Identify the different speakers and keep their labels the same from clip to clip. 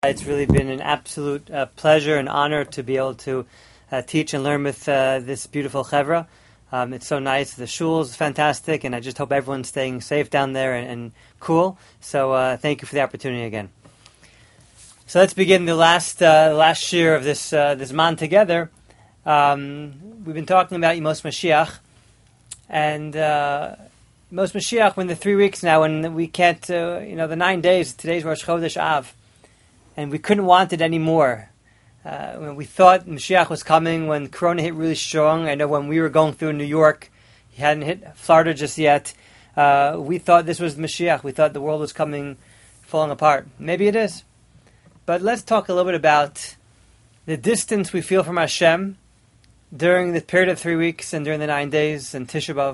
Speaker 1: It's really been an absolute pleasure and honor to be able to teach and learn with this beautiful chevra. It's so nice. The shul is fantastic, and I just hope everyone's staying safe down there and cool. So thank you for the opportunity again. So let's begin the last year of this man together. We've been talking about Yemos Mashiach, and Yemos Mashiach, when the 3 weeks now, when we can't, the 9 days. Today's Rosh Chodesh Av. And we couldn't want it anymore. When we thought Mashiach was coming, when Corona hit really strong, I know when we were going through New York, he hadn't hit Florida just yet, we thought this was Mashiach. We thought the world was falling apart. Maybe it is. But let's talk a little bit about the distance we feel from Hashem during the period of 3 weeks and during the 9 days and Tisha B'Av.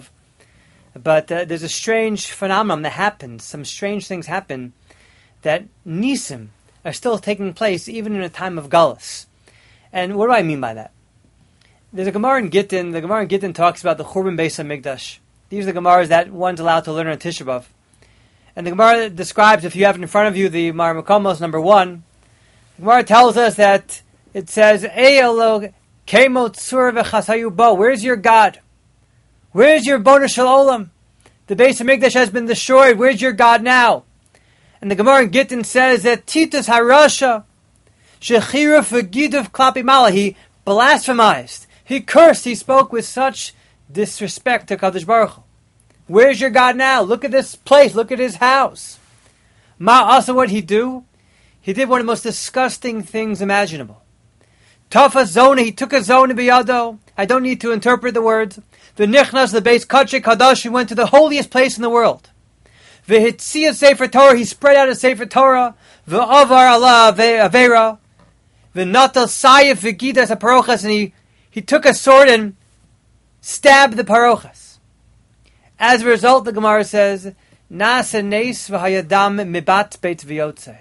Speaker 1: But there's a strange phenomenon that happens. Some strange things happen that Nisim are still taking place even in a time of Galus. And what do I mean by that? There's a Gemara in Gittin. The Gemara in Gittin talks about the Churban Beis HaMikdash. These are the Gemaras that one's allowed to learn on Tisha B'Av. And the Gemara describes, if you have in front of you the Mar Makomos number 1, the Gemara tells us that it says, Eyalo Kemot Sur v'chasayu bo. Where's your God? Where's your Bono Shel Olam? The Beis HaMikdash has been destroyed. Where's your God now? And the Gemara in Gittin says that Titus Harasha Shechira Fagidav Klapi Mala, he blasphemized, he cursed, he spoke with such disrespect to Kadosh Baruch Hu. Where's your God now? Look at this place, look at his house. Ma also what he do? He did one of the most disgusting things imaginable. Tafa Zona, he took a Zona biyado. I don't need to interpret the words. The Nichnas, the base Kachik Kadash, he went to the holiest place in the world. V'hitzia Sefer Torah, he spread out a Sefer Torah. V'avar Allah Avera. V'natal Sayef V'gidas HaParochas, and he took a sword and stabbed the Parochas. As a result, the Gemara says, Nasa Nes V'hayadam Mibat Beit V'yotze.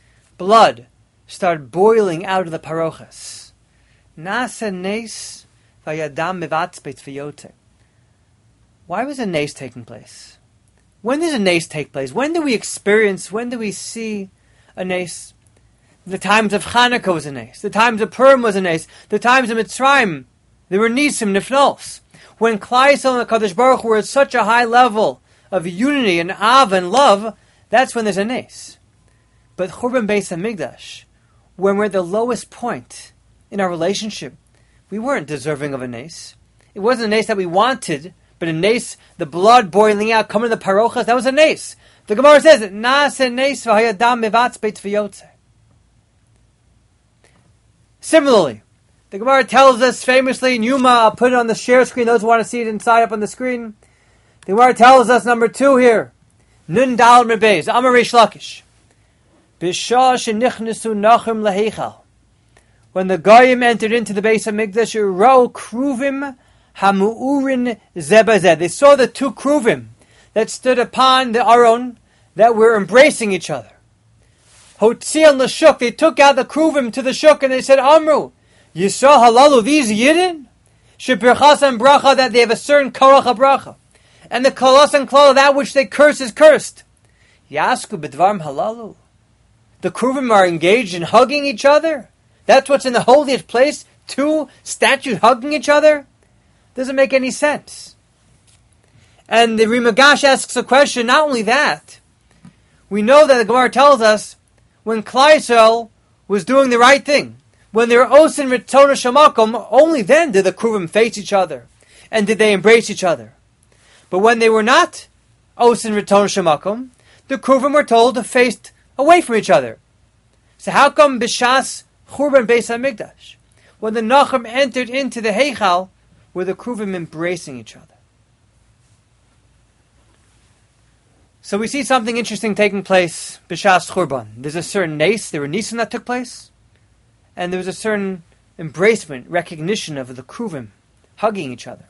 Speaker 1: Blood started boiling out of the Parochas. Nasa Nes V'hayadam Mibat Beit V'yotze. Why was a Nes taking place? When does a nace take place? When do we see a nace? The times of Chanukah was a nace. The times of Purim was a nace. The times of Mitzrayim, there were nisim, nifnos. When Klal Yisrael and Kadosh Baruch Hu were at such a high level of unity and av and love, that's when there's a nace. But Churban Beis HaMikdash, when we're at the lowest point in our relationship, we weren't deserving of a nace. It wasn't a nace that we wanted, but a nace, the blood boiling out, coming to the Parochas, that was a nace. The Gemara says, Na'aseh nace v'hayadam mivatz beit v'yotze. Similarly, the Gemara tells us famously, in Yuma, I'll put it on the share screen, those who want to see it inside up on the screen. The Gemara tells us, number 2 here, Nun Dal Mebez, Amar Reish Lakish. B'shah shenichnesu nachem leheichal. When the Goyim entered into the Beis HaMikdash, Ro Kruvim Hamu'urin Zebazeh. They saw the 2 Kruvim that stood upon the Aron that were embracing each other. Hotzion l'shuk, they took out the Kruvim to the shuk and they said, Amru, Yisrael halalu, these Yidden? Shebirchas and bracha, that they have a certain korach bracha. And the kolas and klal, that which they curse is cursed. Yasku b'dvarm halalu. The Kruvim are engaged in hugging each other? That's what's in the holiest place? 2 statues hugging each other? Doesn't make any sense. And the Rimagash asks a question, not only that, we know that the Gemara tells us when Klal Yisrael was doing the right thing, when they were osin ritzona shamakom, only then did the Kruvim face each other and did they embrace each other. But when they were not osin ritzona shamakom, the Kruvim were told to face away from each other. So how come b'shas Churban Beis HaMikdash, when the Nachem entered into the Heichal, were the Kruvim embracing each other? So we see something interesting taking place b'shas Churban. There's a certain nace, there were nisim that took place, and there was a certain embracement, recognition of the Kruvim hugging each other.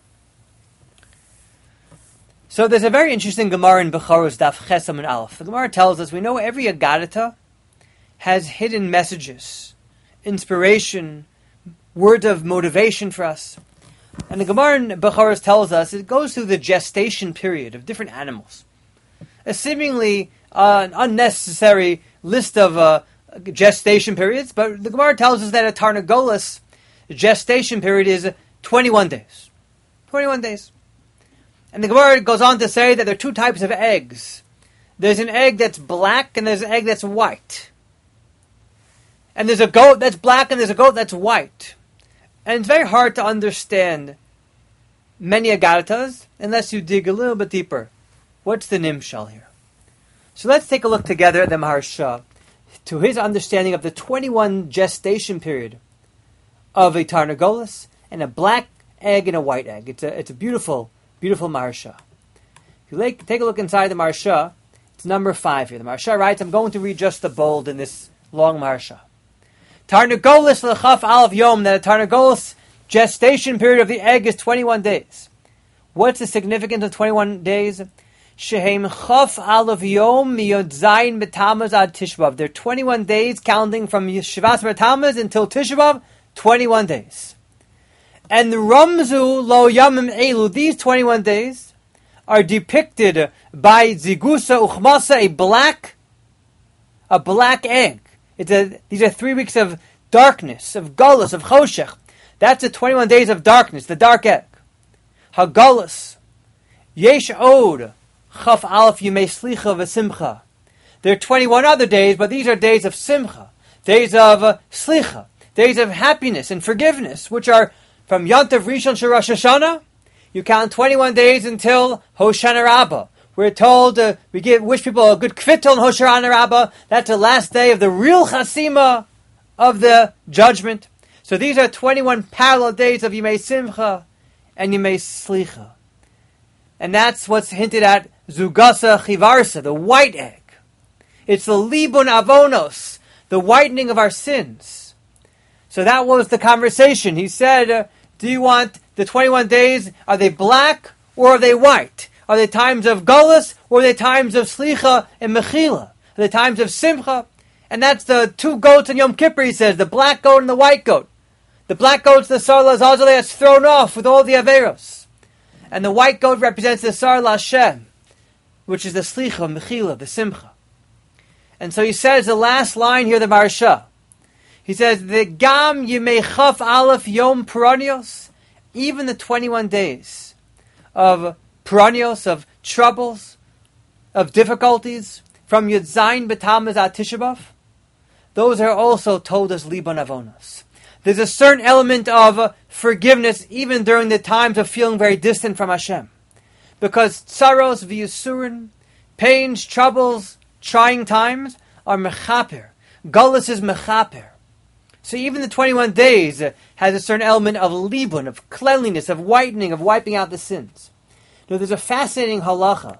Speaker 1: So there's a very interesting Gemara in Bechoros Daf Chesam and Aleph. The Gemara tells us, we know every Agadata has hidden messages, inspiration, words of motivation for us. And the Gemara in Bechoros tells us it goes through the gestation period of different animals. A seemingly unnecessary list of gestation periods, but the Gemara tells us that a Tarnagolas gestation period is 21 days. 21 days. And the Gemara goes on to say that there are two types of eggs. There's an egg that's black and there's an egg that's white. And there's a goat that's black and there's a goat that's white. And it's very hard to understand many Agaritas unless you dig a little bit deeper. What's the nimshal here? So let's take a look together at the Maharsha to his understanding of the 21 gestation period of a Tarnagolas and a black egg and a white egg. It's a beautiful, beautiful Maharsha. If you take a look inside the Maharsha, it's number 5 here. The Maharsha writes, I'm going to read just the bold in this long Maharsha. Tarnagolas l'chaf alav yom, that a Tarnagolas gestation period of the egg is 21 days. What's the significance of 21 days? Shehem chaf alav yom miyod zayin b'tamuz ad Tishbav. They're 21 days counting from Shivas b'tamuz until Tishbav, 21 days. And the Ramzu lo yamim elu, these 21 days are depicted by Zigusa Uchmasa, a black egg. These are 3 weeks of darkness, of Gullus, of Choshech. That's the 21 days of darkness, the dark egg. Hagullus. Yesh od. Chaf Aleph Yimei Slicha v'Simcha. There are 21 other days, but these are days of Simcha, days of Slicha, days of happiness and forgiveness, which are from Yontav Rishon Shel Rosh Hashanah. You count 21 days until Hoshana Rabbah. We're told we wish people a good kvittel on Hoshana Rabbah. That's the last day of the real chasima of the judgment. So these are 21 parallel days of Yimei Simcha and Yimei Slicha. And that's what's hinted at Zugasa Chivarsa, the white egg. It's the Libun Avonos, the whitening of our sins. So that was the conversation. He said, do you want the 21 days, are they black or are they white? Are they times of Gullus or are they times of Slicha and Mechila? Are they times of Simcha? And that's the two goats in Yom Kippur, he says, the black goat and the white goat. The black goat's the Sar Lazazale that's thrown off with all the Averos. And the white goat represents the Sar Lashem, which is the Slicha, Mechila, the Simcha. And so he says the last line here, the Maharsha. He says, the Gam Yimei Chaf Aleph Yom Peranios, even the 21 days of Peranios, of troubles, of difficulties, from Yud Zayin B'Tamuz ad Tisha B'Av, those are also told as Liban Avonos. There's a certain element of forgiveness even during the times of feeling very distant from Hashem. Because tsaros v'yisurin, pains, troubles, trying times, are mechaper. Gullus is mechaper. So even the 21 days has a certain element of libun, of cleanliness, of whitening, of wiping out the sins. Now there's a fascinating halacha.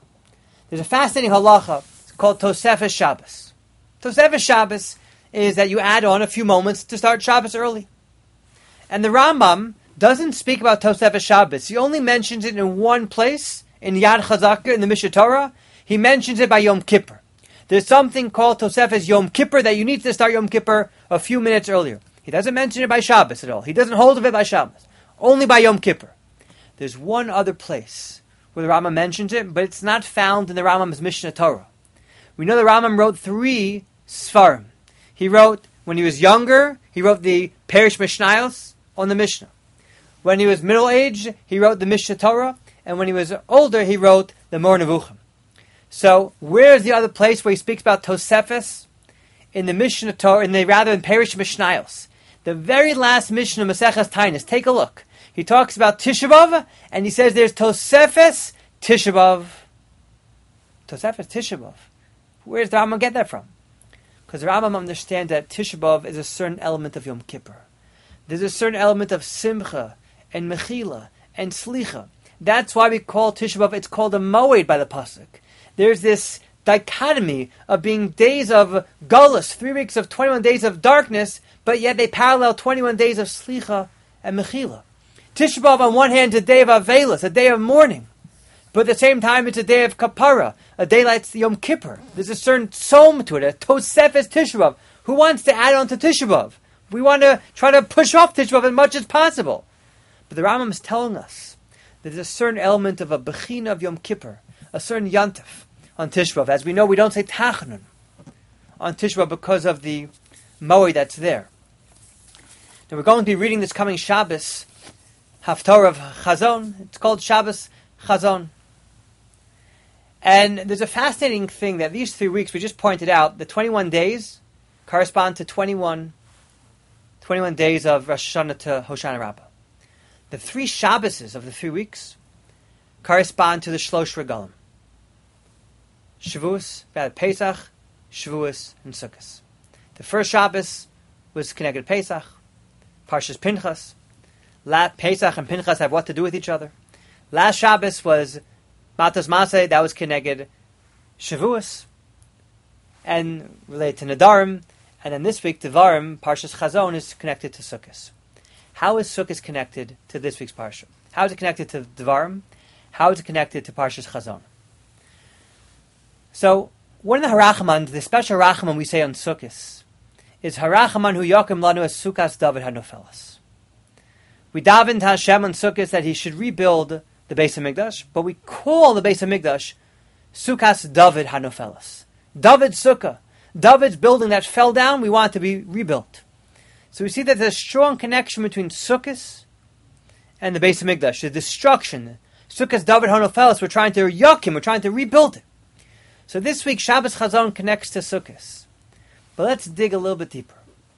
Speaker 1: It's called Tosefes Shabbos. Tosefes Shabbos is that you add on a few moments to start Shabbos early. And the Rambam doesn't speak about Tosefes Shabbos. He only mentions it in one place, in Yad Chazaka, in the Mishnah Torah. He mentions it by Yom Kippur. There's something called Tosefes Yom Kippur that you need to start Yom Kippur a few minutes earlier. He doesn't mention it by Shabbos at all. He doesn't hold of it by Shabbos. Only by Yom Kippur. There's one other place where the Rambam mentions it, but it's not found in the Rambam's Mishnah Torah. We know the Rambam wrote 3 Sfarim. He wrote, when he was younger, he wrote the Perish Mishnayos on the Mishnah. When he was middle-aged, he wrote the Mishnah Torah, and when he was older, he wrote the Mor Nevuchim. So, where's the other place where he speaks about Tosefes? In the Mishnah Torah, in Perish Mishnayos. The very last Mishnah, Maseches Tainis. Take a look. He talks about Tisha B'Av, and he says there's Tosefes Tisha B'Av. Tosefes Tisha B'Av. Where does the Rambam get that from? Because the Rambam understands that Tisha B'Av is a certain element of Yom Kippur. There's a certain element of Simcha and Mechila and Slicha. That's why we call Tisha B'Av, it's called a Moed by the Pasuk. There's this dichotomy of being days of Gullus, 3 weeks of 21 days of darkness, but yet they parallel 21 days of Slicha and Mechila. Tisha B'Av on one hand is a day of Avelis, a day of mourning. But at the same time it's a day of Kapara, a day like Yom Kippur. There's a certain tzom to it, a Tosefes Tisha B'Av. Who wants to add on to Tisha B'Av? We want to try to push off Tisha B'Av as much as possible. But the Rambam is telling us that there's a certain element of a Bechina of Yom Kippur, a certain Yantif on Tisha B'Av. As we know, we don't say Tachanun on Tisha B'Av because of the Moed that's there. Now we're going to be reading this coming Shabbos, Haftorah of Chazon. It's called Shabbos Chazon. And there's a fascinating thing that these 3 weeks, we just pointed out, the 21 days correspond to 21 days of Rosh Hashanah to Hoshana Rabbah. The 3 Shabboses of the 3 weeks correspond to the Shlosh Regalim. Shavuos, Pesach, Shavuos, and Sukkot. The first Shabbos was connected to Pesach, Parshas Pinchas. Pesach and Pinchas have what to do with each other. Last Shabbos was Matos Maseh, that was connected Shavuos, and related to Nadarim. And then this week, Devarim, Parshas Chazon, is connected to Sukkot. How is Sukkot connected to this week's Parsha? How is it connected to Devarim? How is it connected to Parshas Chazon? So, one of the Harachaman, the special Harachaman we say on Sukkot, is Harachaman hu yakim lanu es Sukkos David hanofelas. We daven to Hashem on Sukkot that He should rebuild the Beis HaMikdash, but we call the Beis HaMikdash Sukkos David hanofelas. David's Sukkah. David's building that fell down, we want it to be rebuilt. So we see that there's a strong connection between Sukkot and the Beis HaMikdash, the destruction. Sukkos David hanofelas, we're trying to yakim, we're trying to rebuild it. So this week, Shabbos Chazon connects to Sukkot. But let's dig a little bit deeper.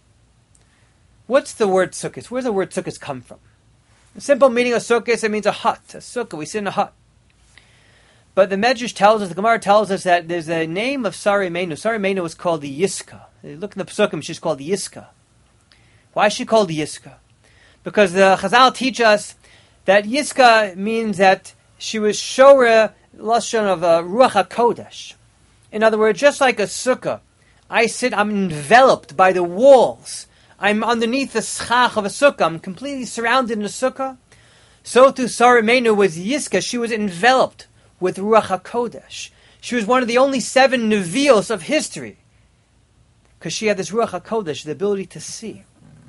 Speaker 1: What's the word Sukkot? Where does the word Sukkot come from? The simple meaning of Sukkot, it means a hut, a sukkah. We sit in a hut. But the Medrash tells us, the Gemara tells us that there's a name of Sarah Imeinu. Sarah Imeinu was called the Yiska. Look in the Pesukim, she's called the Yiska. Why is she called the Yiska? Because the Chazal teach us that Yiska means that she was Shora, Lashon of Ruach HaKodesh. In other words, just like a sukkah, I'm enveloped by the walls. I'm underneath the schach of a sukkah. I'm completely surrounded in a sukkah. So too Sarah Imeinu was Yiska. She was enveloped with Ruach HaKodesh. She was one of the only 7 Nevios of history. Because she had this Ruach HaKodesh, the ability to see.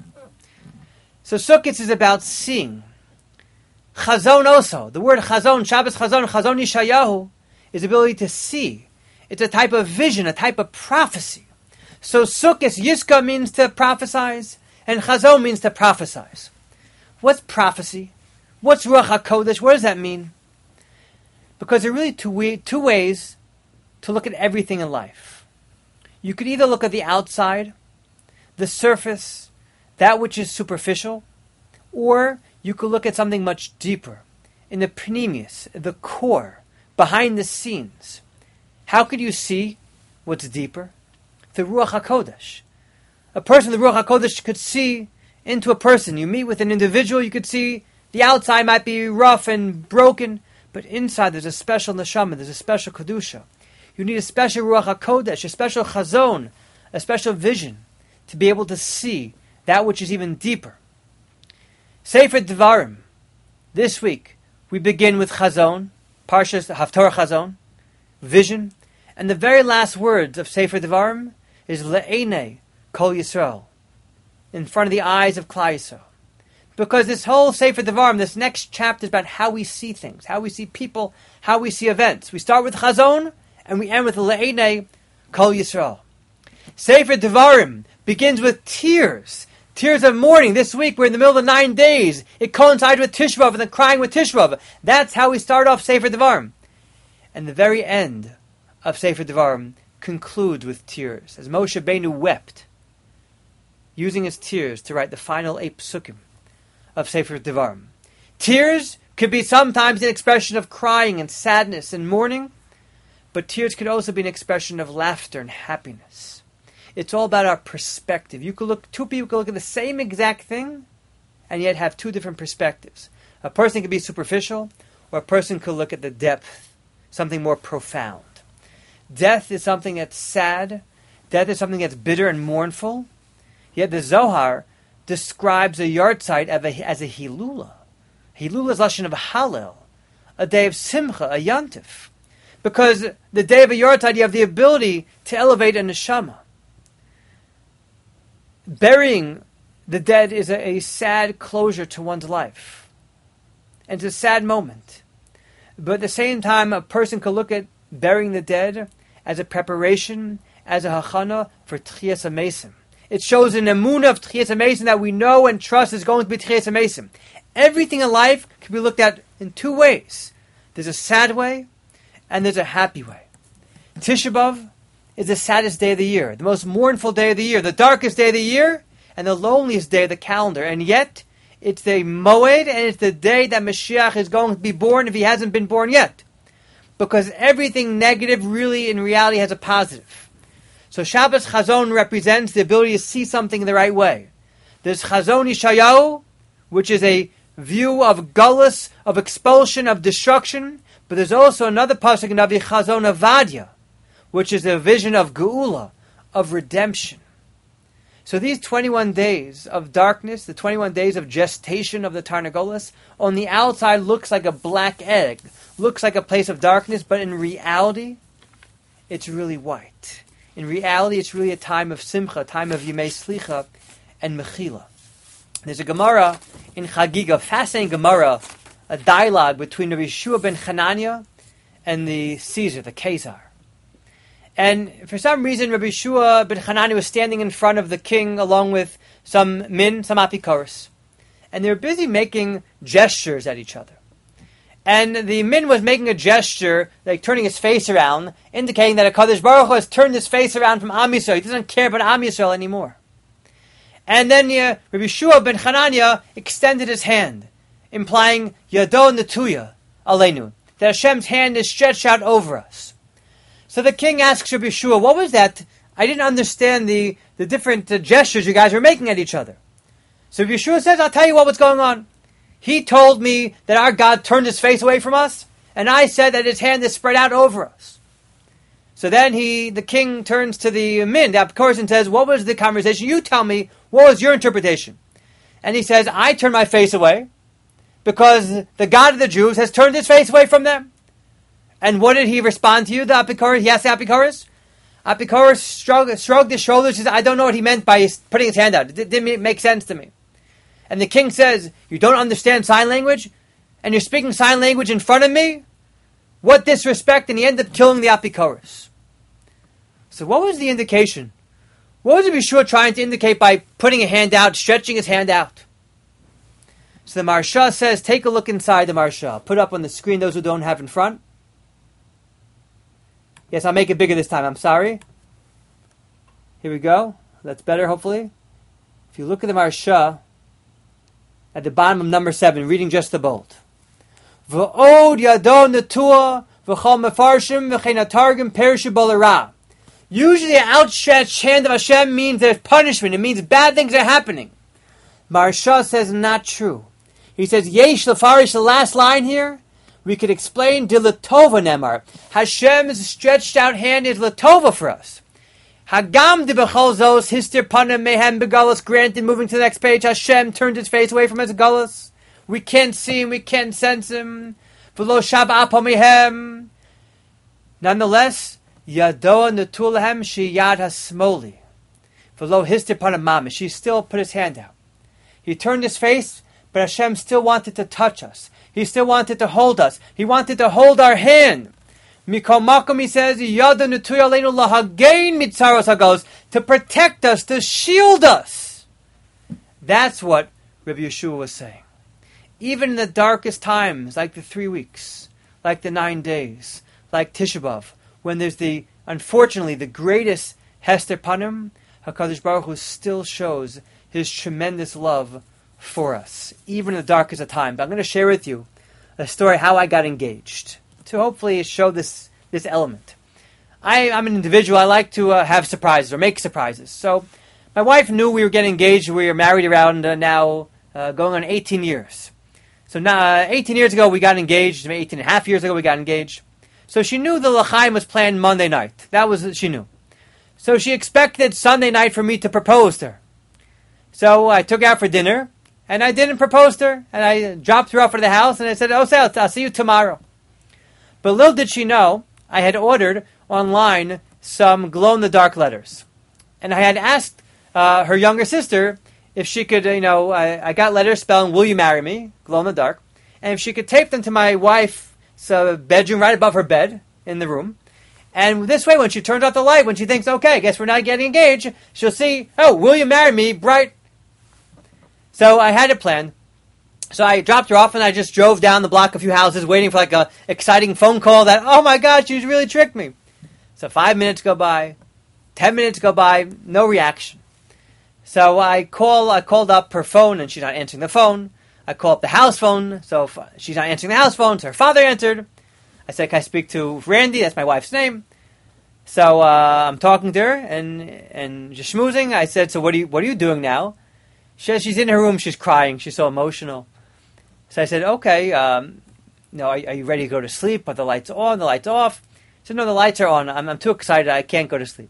Speaker 1: So Sukkot is about seeing. Chazon also. The word Chazon, Shabbos Chazon, Chazon Yeshayahu, is the ability to see. It's a type of vision, a type of prophecy. So Sukkot, Yiska means to prophesize, and Chazon means to prophesize. What's prophecy? What's Ruach HaKodesh? What does that mean? Because there are really two ways to look at everything in life. You could either look at the outside, the surface, that which is superficial, or you could look at something much deeper, in the pneumius, the core, behind the scenes. How could you see what's deeper? The Ruach HaKodesh. A person, the Ruach HaKodesh, could see into a person. You meet with an individual, you could see the outside might be rough and broken, but inside there's a special neshama, there's a special kedusha. You need a special Ruach HaKodesh, a special chazon, a special vision to be able to see that which is even deeper. Sefer Devarim. This week we begin with chazon, Parshas Haftorah Chazon, vision, and the very last words of Sefer Devarim is Le'enei Kol Yisrael, in front of the eyes of Klal Yisrael. Because this whole Sefer Devarim, this next chapter is about how we see things, how we see people, how we see events. We start with Chazon, and we end with Le'enei Kol Yisrael. Sefer Devarim begins with tears. Tears of mourning. This week we're in the middle of the 9 days. It coincides with Tisha B'Av and then crying with Tisha B'Av. That's how we start off Sefer Devarim. And the very end of Sefer Devarim concludes with tears, as Moshe Rabbeinu wept, using his tears to write the final 8 psukim of Sefer Devarim. Tears could be sometimes an expression of crying and sadness and mourning, but tears could also be an expression of laughter and happiness. It's all about our perspective. Two people could look at the same exact thing and yet have 2 different perspectives. A person could be superficial, or a person could look at the depth, something more profound. Death is something that's sad. Death is something that's bitter and mournful. Yet the Zohar describes a yahrzeit as a hilula. Hilula is lashon of Hallel, a day of simcha, a yantif. Because the day of a yahrzeit, you have the ability to elevate a neshama. Burying the dead is a sad closure to one's life. And it's a sad moment. But at the same time, a person could look at burying the dead as a preparation, as a hachana for Tchias HaMesim. It shows an emunah of Tchias HaMesim that we know and trust is going to be Tchias HaMesim. Everything in life can be looked at in two ways. There's a sad way, and there's a happy way. Tisha B'Av is the saddest day of the year, the most mournful day of the year, the darkest day of the year, and the loneliest day of the calendar. And yet, it's the Moed, and it's the day that Mashiach is going to be born if he hasn't been born yet. Because everything negative really, in reality, has a positive. So Shabbos Chazon represents the ability to see something in the right way. There's Chazon Yeshayahu, which is a view of gullus, of expulsion, of destruction. But there's also another pasuk in Navi Chazon Avadia, which is a vision of Geula, of redemption. So these 21 days of darkness, the 21 days of gestation of the Tarnagolas, on the outside looks like a black egg, looks like a place of darkness, but in reality, it's really white. In reality, it's really a time of Simcha, a time of Yemei Slicha and Mechila. There's a Gemara in Chagiga, a fascinating Gemara, a dialogue between Rabbi Yeshua ben Chananya and the Caesar, the Caesar. And for some reason, Rabbi Yeshua ben Chananya was standing in front of the king along with some min, some apikoros. And they were busy making gestures at each other. And the min was making a gesture, like turning his face around, indicating that HaKadosh Baruch Hu has turned his face around from Am Yisrael. He doesn't care about Am Yisrael anymore. And then Rabbi Yeshua ben Chananya extended his hand, implying Yado Netuya Aleinu, that Hashem's hand is stretched out over us. So the king asks Rabbi Yeshua, what was that? I didn't understand the different gestures you guys were making at each other. So Rabbi Yeshua says, I'll tell you what was going on. He told me that our God turned his face away from us, and I said that his hand is spread out over us. So then the king turns to the min, the apikoros, and says, what was the conversation? You tell me, what was your interpretation? And he says, I turned my face away because the God of the Jews has turned his face away from them. And what did he respond to you, the apikoros? He asked the apikoros. Apikoros shrugged his shoulders and said, I don't know what he meant by putting his hand out. It didn't make sense to me. And the king says, you don't understand sign language? And you're speaking sign language in front of me? What disrespect? And he ended up killing the apikoros. So what was the indication? What was Rabbi Yeshua trying to indicate by putting a hand out, stretching his hand out? So the Maharsha says, take a look inside the Maharsha. Put up on the screen those who don't have in front. Yes, I'll make it bigger this time. I'm sorry. Here we go. That's better, hopefully. If you look at the Maharsha, at the bottom of number 7, reading just the bold. V'od yado netua v'chol mefarshim v'chein hatargim perishu b'lara. Usually the outstretched hand of Hashem means there's punishment. It means bad things are happening. Maharsha says not true. He says, Yesh lefarish, the last line here, we could explain dilatova nemar. Hashem's stretched out hand is latova for us. Hagam de bechol zos histir panim mehem begalus. Granted, moving to the next page, Hashem turned his face away from his galus. We can't see him, we can't sense him. V'lo shaba apo mehem. Nonetheless, Yadoa netulahem sheyad hasmoli. V'lo histir panim mamish. He still put his hand out. He turned his face, but Hashem still wanted to touch us. He still wanted to hold us. He wanted to hold our hand. Mikol makom, he says, Yada netuya aleinu lahagein mitzaros hagalos, to protect us, to shield us. That's what Rabbi Yeshua was saying. Even in the darkest times, like the 3 weeks, like the 9 days, like Tisha B'Av, when there's unfortunately, the greatest Hester Panim, HaKadosh Baruch Hu still shows his tremendous love for us, even in the darkest of times. I'm going to share with you a story how I got engaged, to hopefully show this element. I'm an individual. I like to have surprises or make surprises. So my wife knew we were getting engaged. We were married around now going on 18 years. So now 18 years ago we got engaged. 18 and a half years ago we got engaged. So she knew the L'chaim was planned Monday night. That was she knew. So she expected Sunday night for me to propose to her. So I took her out for dinner, and I didn't propose to her. And I dropped her off at the house, and I said, "Oh, Sal, I'll see you tomorrow." But little did she know, I had ordered online some glow-in-the-dark letters. And I had asked her younger sister if she could, I got letters spelling, "Will you marry me?" glow-in-the-dark. And if she could tape them to my wife's bedroom right above her bed in the room. And this way, when she turns off the light, when she thinks, okay, I guess we're not getting engaged, she'll see, oh, will you marry me? Bright. So I had a plan. So I dropped her off and I just drove down the block a few houses waiting for like a exciting phone call that, oh my God, she's really tricked me. So 5 minutes go by, 10 minutes go by, no reaction. So I called up her phone and she's not answering the phone. I call up the house phone, so she's not answering the house phone, so her father answered. I said, can I speak to Randy? That's my wife's name. So I'm talking to her and just schmoozing. I said, so what are you doing now? She says she's in her room, she's crying, she's so emotional. So I said, okay, are you ready to go to sleep? Are the lights on, the lights off? She said, no, the lights are on. I'm too excited, I can't go to sleep.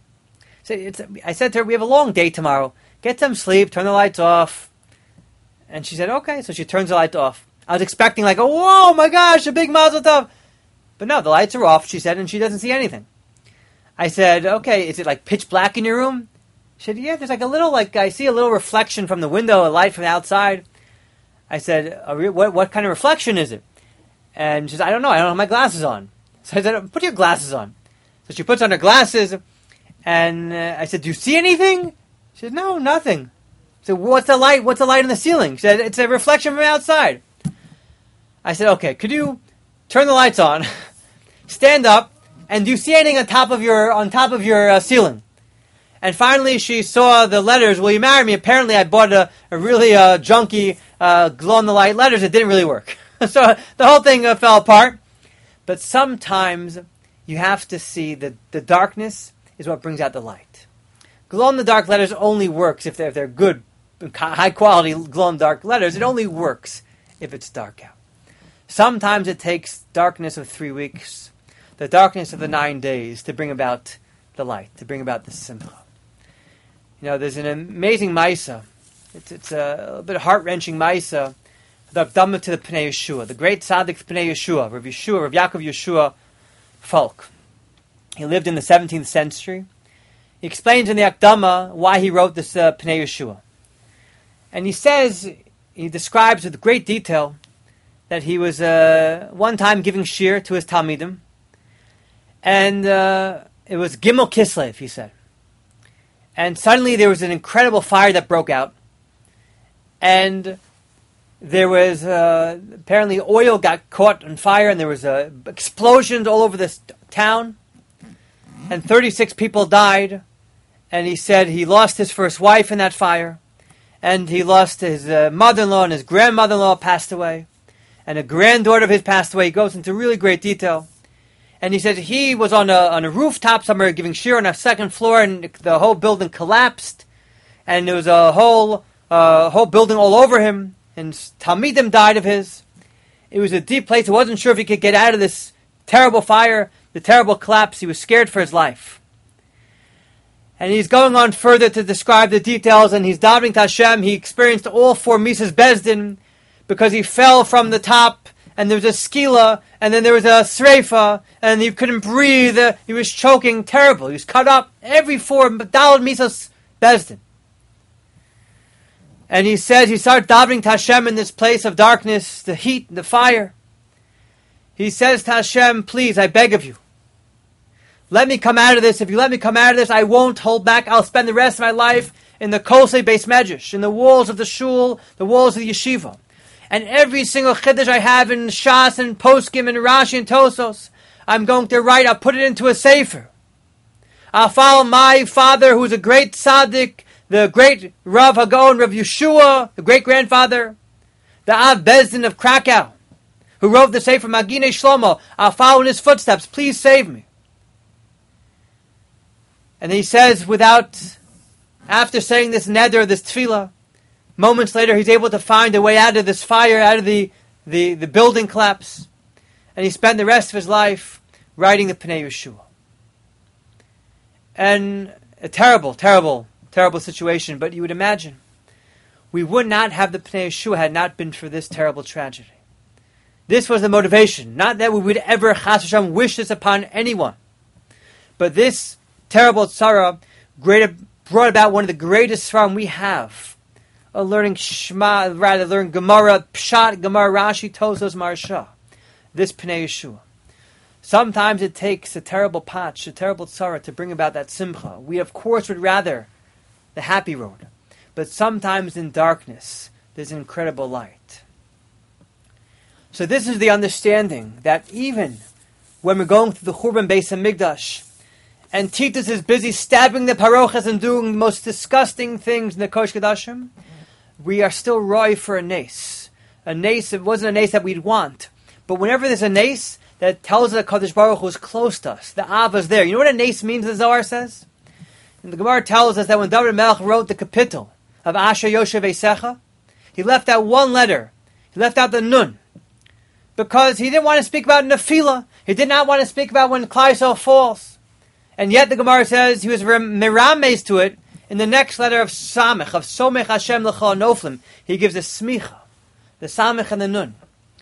Speaker 1: I said to her, we have a long day tomorrow. Get some sleep, turn the lights off. And she said, okay. So she turns the lights off. I was expecting like, oh my gosh, a big mazel tov. But no, the lights are off, she said, and she doesn't see anything. I said, okay, is it like pitch black in your room? She said, yeah, there's like a little, I see a little reflection from the window, a light from the outside. I said, what kind of reflection is it? And she said, I don't know have my glasses on. So I said, put your glasses on. So she puts on her glasses, and I said, do you see anything? She said, no, nothing. I said, what's the light in the ceiling? She said, it's a reflection from outside. I said, okay, could you turn the lights on, stand up, and do you see anything on top of your ceiling? And finally, she saw the letters, will you marry me? Apparently, I bought a really junky glow-in-the-light letters. It didn't really work. So the whole thing fell apart. But sometimes you have to see that the darkness is what brings out the light. Glow-in-the-dark letters only works if they're good, high-quality glow-in-the-dark letters. It only works if it's dark out. Sometimes it takes darkness of 3 weeks, the darkness of the 9 days to bring about the light, to bring about the simcha. There's an amazing Maisa. It's a bit heart-wrenching Maisa, the Akdama to the Pnei Yeshua, the great tzaddik Pnei Yeshua, Rav Yaakov Yeshua Falk. He lived in the 17th century. He explains in the Akdama why he wrote this Pnei Yeshua. And he describes with great detail that he was one time giving shir to his Talmidim. And it was Gimel Kislev, he said. And suddenly there was an incredible fire that broke out. And there was, apparently oil got caught on fire, and there was explosions all over this town. And 36 people died. And he said he lost his first wife in that fire. And he lost his mother-in-law, and his grandmother-in-law passed away. And a granddaughter of his passed away. He goes into really great detail. And he said he was on a rooftop somewhere giving shir on a second floor, and the whole building collapsed. And there was a whole building all over him. And Talmidim died of his. It was a deep place. He wasn't sure if he could get out of this terrible fire, the terrible collapse. He was scared for his life. And he's going on further to describe the details, and he's davening to Hashem. He experienced all 4 Mises Bezdin because he fell from the top, and there was a skila, and then there was a sreifa, and he couldn't breathe. He was choking terrible. He was cut up every 4 Daled Mises Bezdin. And he said he started davening to Hashem in this place of darkness, the heat, the fire. He says to Hashem, please, I beg of you, let me come out of this. If you let me come out of this, I won't hold back. I'll spend the rest of my life in the Kosei Beis Medrash, in the walls of the shul, the walls of the yeshiva. And every single chiddush I have in Shas and Poskim and Rashi and Tosos, I'm going to write, I'll put it into a sefer. I'll follow my father, who's a great tzaddik, the great Rav Hagon, Rav Yeshua, the great-grandfather, the Av Bezdin of Krakow, who wrote the sefer Maginei Shlomo. I'll follow in his footsteps. Please save me. And he says, after saying this neder, this tefillah, moments later he's able to find a way out of this fire, out of the building collapse. And he spent the rest of his life writing the Pnei Yeshua. And a terrible, terrible, terrible situation. But you would imagine, we would not have the Pnei Yeshua had not been for this terrible tragedy. This was the motivation. Not that we would ever, Chas Hashem, wish this upon anyone. But this terrible tzara brought about one of the greatest tzara we have. Learning Gemara, Pshat, Gemara, Rashi, Tosos, Marsha. This Pnei Yeshua. Sometimes it takes a terrible patch, a terrible tzara to bring about that simcha. We, of course, would rather the happy road. But sometimes in darkness, there's incredible light. So this is the understanding that even when we're going through the Churban Beis HaMikdash, and Titus is busy stabbing the parochas and doing the most disgusting things in the Kodesh Kodashim, we are still roy for a nace. A nace, it wasn't a nace that we'd want. But whenever there's a nace that tells us that Kadosh Baruch Hu is close to us, the Av is there. You know what a nace means, the Zohar says? And the Gemara tells us that when David Melech wrote the capital of Asher Yoshev Eisecha, he left out one letter. He left out the Nun. Because he didn't want to speak about Nefila. He did not want to speak about when Klal Yisrael falls. And yet the Gemara says he was merames to it in the next letter of Samech, of Somech Hashem L'chol Noflim. He gives a smicha, the Samech and the Nun.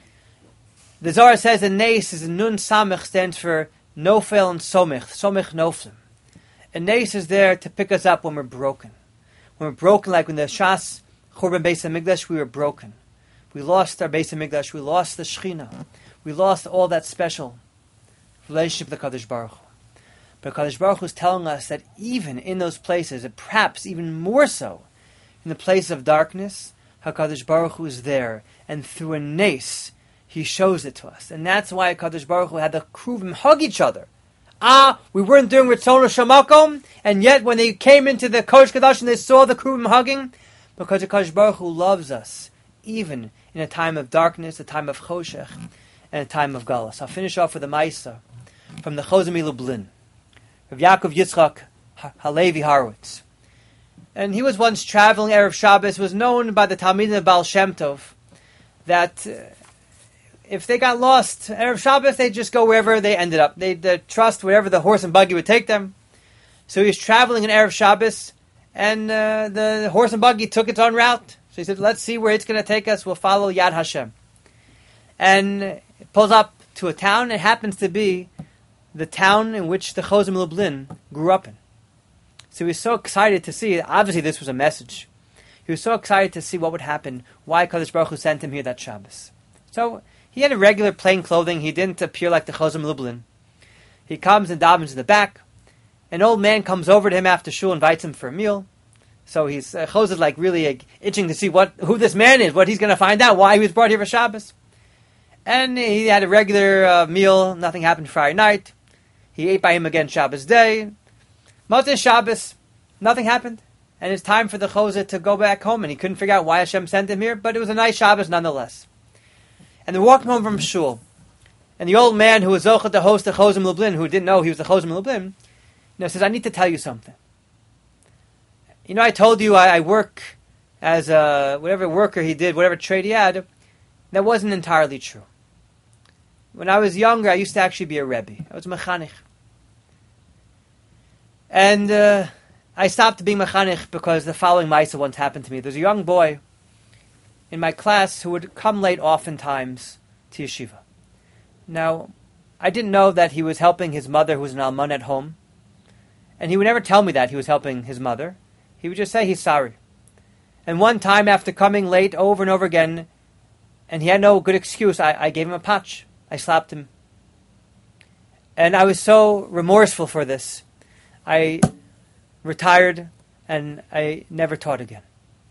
Speaker 1: The Zohar says the Nes is Nun Samech stands for Nofel and Somech Noflim. A Nes is there to pick us up when we're broken. When we're broken, like when the Shas Churban Beis HaMikdash, we were broken. We lost our Beis HaMikdash, we lost the Shechina, we lost all that special relationship with the Kadosh Baruch Hu. But Kadosh Baruch Hu is telling us that even in those places, and perhaps even more so, in the place of darkness, HaKadosh Baruch Hu is there, and through a nace, He shows it to us. And that's why HaKadosh Baruch Hu had the Kruvim hug each other. We weren't doing Ritzon Shamakom, and yet when they came into the Kodesh Kodashim, they saw the Kruvim hugging, because HaKadosh Baruch Hu loves us, even in a time of darkness, a time of Choshech, and a time of Galus. I'll finish off with a Maisa from the Chozeh Lublin. Of Yaakov Yitzchak Halevi Horowitz. And he was once traveling Erev Shabbos, was known by the Talmidim of Baal Shem Tov that if they got lost Erev Shabbos, they'd just go wherever they ended up. They'd trust wherever the horse and buggy would take them. So he was traveling in Erev Shabbos, and the horse and buggy took its own route. So he said, let's see where it's going to take us. We'll follow Yad Hashem. And it pulls up to a town. It happens to be the town in which the Chozeh Lublin grew up in. So he was so excited to see, obviously this was a message. He was so excited to see what would happen, why Kadosh Baruch Hu sent him here that Shabbos. So he had a regular plain clothing, he didn't appear like the Chozeh Lublin. He comes and davens in the back. An old man comes over to him after shul, invites him for a meal. So he's Chozeh is like really itching to see who this man is, what he's going to find out, why he was brought here for Shabbos. And he had a regular meal, nothing happened Friday night. He ate by him again Shabbos day. Motzei Shabbos, nothing happened. And it's time for the Chozeh to go back home, and he couldn't figure out why Hashem sent him here, but it was a nice Shabbos nonetheless. And they walked home from shul. And the old man who was Zocheh to host the Chozeh Lublin, who didn't know he was the Chozeh Lublin, says, I need to tell you something. I told you I work as whatever worker he did, whatever trade he had. That wasn't entirely true. When I was younger, I used to actually be a Rebbe. I was a mechanich. And I stopped being mechanich because the following Maisa once happened to me. There's a young boy in my class who would come late oftentimes to yeshiva. Now, I didn't know that he was helping his mother, who was an almana at home. And he would never tell me that he was helping his mother. He would just say he's sorry. And one time, after coming late over and over again, and he had no good excuse, I gave him a patch. I slapped him. And I was so remorseful for this. I retired, and I never taught again.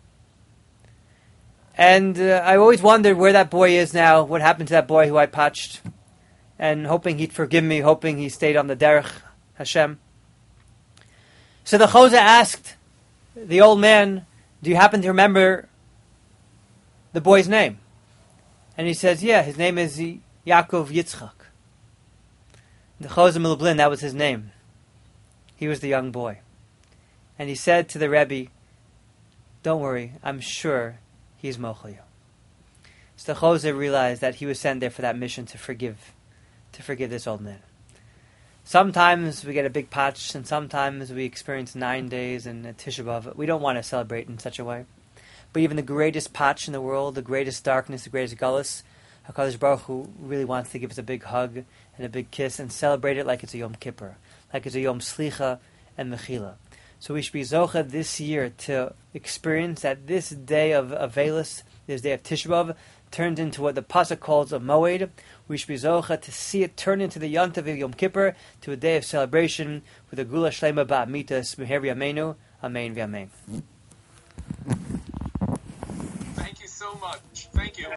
Speaker 1: And I always wondered where that boy is now, what happened to that boy who I patched, and hoping he'd forgive me, hoping he stayed on the derech Hashem. So the Chozeh asked the old man, do you happen to remember the boy's name? And he says, yeah, his name is Yaakov Yitzchak. The Chozeh Lublin, that was his name. He was the young boy. And he said to the Rebbe, don't worry, I'm sure he's mochel you. So the Chozeh realized that he was sent there for that mission to forgive this old man. Sometimes we get a big patch, and sometimes we experience 9 days and a Tisha B'Av. We don't want to celebrate in such a way. But even the greatest patch in the world, the greatest darkness, the greatest gullus, HaKadosh Baruch Hu really wants to give us a big hug and a big kiss and celebrate it like it's a Yom Kippur, like it's a Yom Slicha and Mechila. So we should be Zocheh this year to experience that this day of Avelis, this day of Tisha B'Av, turned into what the Pasuk calls a Moed. We should be zocha to see it turn into the Yontav of Yom Kippur, to a day of celebration with a Gula Shlema Ba'amitas Meher Yameinu. Amen v'amen.
Speaker 2: Thank you so much. Thank you.